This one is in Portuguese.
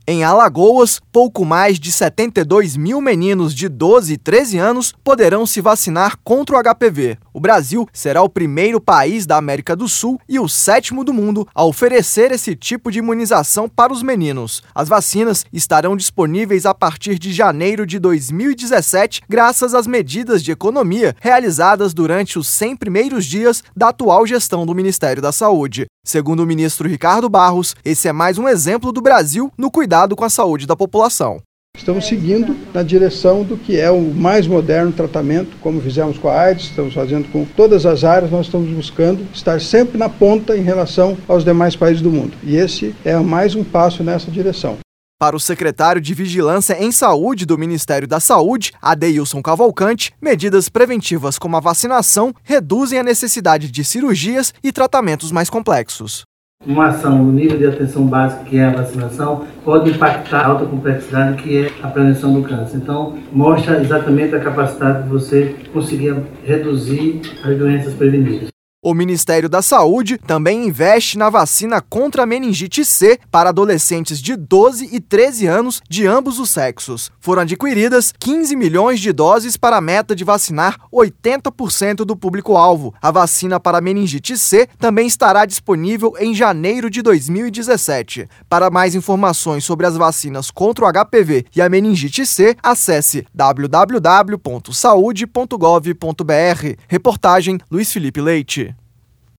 Em Alagoas, pouco mais de 72 mil meninos de 12 e 13 anos poderão se vacinar contra o HPV. O Brasil será o primeiro país da América do Sul e o 7º do mundo a oferecer esse tipo de imunização para os meninos. As vacinas estarão disponíveis a partir de janeiro de 2017, graças às medidas de economia realizadas durante os 100 primeiros dias da atual gestão do Ministério da Saúde. Segundo o ministro Ricardo Barros, esse é mais um exemplo do Brasil no cuidado com a saúde da população. Estamos seguindo na direção do que é o mais moderno tratamento, como fizemos com a AIDS, estamos fazendo com todas as áreas, nós estamos buscando estar sempre na ponta em relação aos demais países do mundo. E esse é mais um passo nessa direção. Para o secretário de Vigilância em Saúde do Ministério da Saúde, Adeilson Cavalcante, medidas preventivas como a vacinação reduzem a necessidade de cirurgias e tratamentos mais complexos. Uma ação no nível de atenção básica, que é a vacinação, pode impactar a alta complexidade, que é a prevenção do câncer. Então, mostra exatamente a capacidade de você conseguir reduzir as doenças prevenidas. O Ministério da Saúde também investe na vacina contra a meningite C para adolescentes de 12 e 13 anos de ambos os sexos. Foram adquiridas 15 milhões de doses para a meta de vacinar 80% do público-alvo. A vacina para a meningite C também estará disponível em janeiro de 2017. Para mais informações sobre as vacinas contra o HPV e a meningite C, acesse www.saude.gov.br. Reportagem Luiz Felipe Leite.